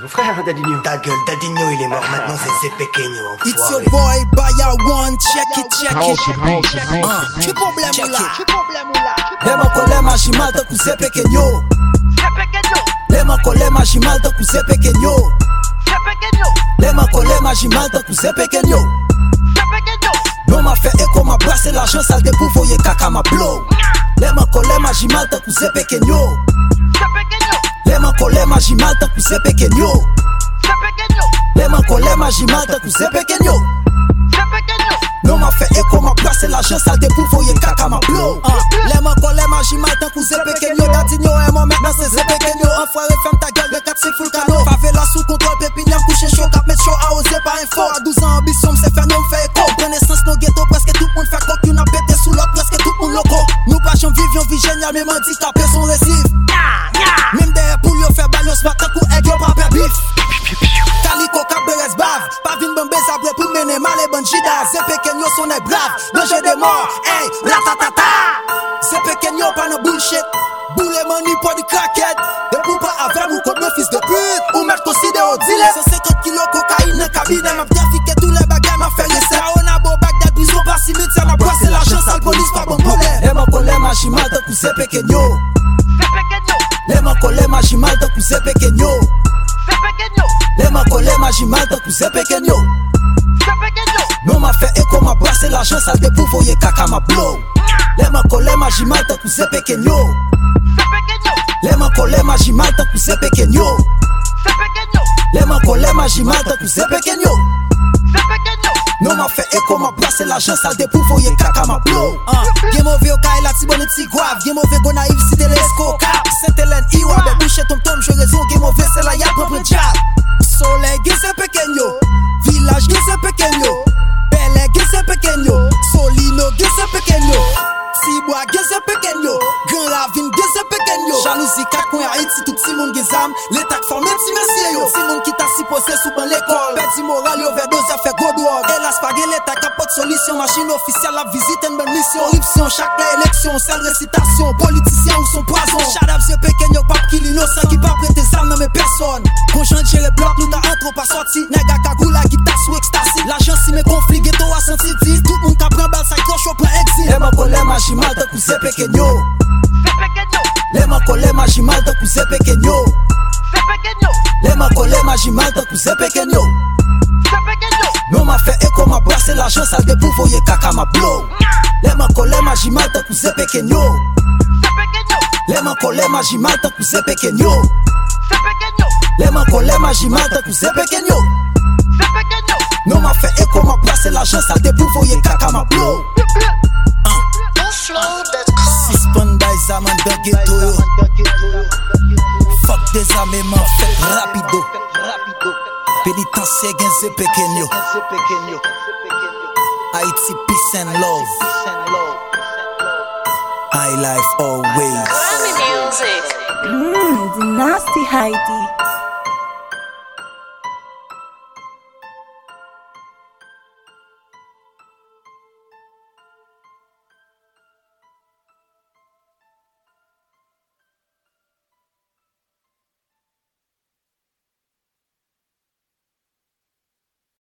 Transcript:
frère Dadinho. Ta gueule, Dadinho il est mort, maintenant c'est Pequeño. It's your boy, Baya One, check it. Que problème là? Lema kolema shimalta ku c'est Pequeño. Lema kolema shimalta ku c'est Pequeño. Lema kolema shimalta ku c'est Pequeño. Non m'a fait écho, m'a brassé l'argent, sale de pour voyer caca m'a blow. Lema kolema shimalta ku c'est Pequeño. Lema kolema shimalta ku c'est Pequeño. Lema kolema shimalta ku c'est Pequeño. Non m'a fait écho, m'a brassé l'argent, sale de pour voyer caca m'a blow. Lema kolema shimalta ku c'est Pequeño. Dadinho est mon maintenant c'est Pequeño. Enfoiré ferme ta gueule, regarde c'est full cano. Favela sous contrôle, pépinière couché chaud, cap mettre chaud à oser pas info. À 12 ans ambition, c'est faire nous fait écho. Connaissance nos ghettos, presque tout le monde fait coq. Y'en a pété sous l'autre, presque tout le monde loco. Nous pas j'en vivions, vie géniale, même handicapés sont récifs. Même derrière pour yo faire balle, ce matin coup aigle, pas père bif. Calico, cap de bave. Pas vine bambé, sabre pour mener mal et bandida. C'est Pequeño, son est brave. Danger des morts, hey, ratatata. C'est Pequeño, pas no bullshit. Boule money pour du crackhead. De pour pas avec ou contre fils de pute. Ou mettre aussi des hauts dealers. 150 kilos cocaïne dans cabine. M'a trafiqué tous les bagages, m'a fait laisser. On a beau Bagdad, bison pas cimetière. M'a brassé l'argent, sale police, pas bon problème. Lema kolema shimalta ku c'est Pequeño. Lema kolema shimalta ku c'est Pequeño. Lema kolema shimalta ku c'est Pequeño. Non m'a fait écho, m'a brassé l'argent, sale de pour voyer caca m'a blow. Lema kolema shimalta ku c'est Pequeño. Lema kolema shimalta ku c'est Pequeño. Lema kolema shimalta ku c'est Pequeño. Non m'a fait écho, m'a brassé l'argent, sale de pour voyer caca m'a blow. Game mauvais au cas, la tibonne ti grave. Game mauvais go naïf, si t'es l'esco cap. Saint-Hélène, Iwa, ben boucher tom tom, je raison. Game mauvais, c'est la y'a propre diable. Soleil, c'est Pequeño. Village, c'est Pequeño. Bel c'est Pequeño. Solino, c'est Pequeño. Cibois, c'est Pequeño. Grand Ravine, c'est Pequeño. Jalousie, 4 coins Haïti, tout le monde gizam. L'état formé, petit messieurs yo. Si monde qui t'a si posé sous ban l'école. Petit moral, yo, overdose, a fait go dog. Et la spaghe, l'état, capote solution. Machine officielle, la visite, une bonne mission. Corruption, chaque élection, seule récitation. Politicien ou son poison. Shout out, c'est Pequeño, pape qui l'innocent, qui pas prêter âmes, non mais personne. Conjoint, j'ai les blocs, nous t'as un trop pas sorti. Nègre, cagoula, guitare sous ecstasy. L'agent, si mes conflits, ghetto a senti 10. Tout le monde qui prend balle, ça croche au plan exil. Lema kolema shimalta ku c'est Pequeño. Lema kolema shimalta ku c'est Pequeño. Lema kolema shimalta ku c'est Pequeño. Non m'a fait écho, m'a brassé l'argent, sale de pour voyer caca m'a blow. Lema kolema shimalta ku c'est Pequeño. Lema kolema shimalta ku c'est Pequeño. Lema kolema shimalta ku c'est Pequeño. Non m'a fait écho, m'a brassé l'argent, sale de pour voyer caca m'a blow. Suspend des amants de ghetto yo. Fuck des armements fait rapido. Pénitencier c'est Pequeño. Haïti peace and love. High life always. The nasty Heidi.